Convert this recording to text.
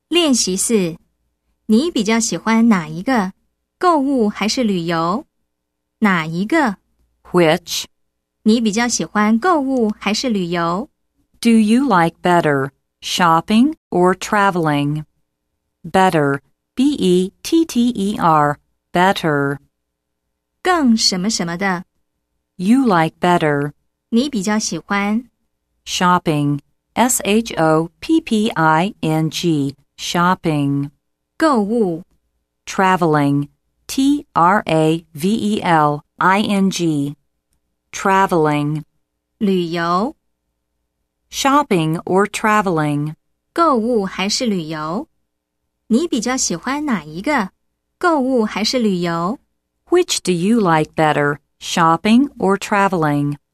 练习4，你比较喜欢哪一个？购物还是旅游？哪一个？ Which? 你比较喜欢购物还是旅游？ Do you like better, shopping or traveling? Better, B-E-T-T-E-R, better. 更什么什么的。 You like better. 你比较喜欢。 Shopping, S-H-O-P-P-I-N-G, shopping. 购物。 Traveling, T-R-A-V-E-L-I-N-G, traveling. 旅游。 Shopping or traveling. 购物还是旅游？你比较喜欢哪一个？购物还是旅游？ Which do you like better, shopping or traveling?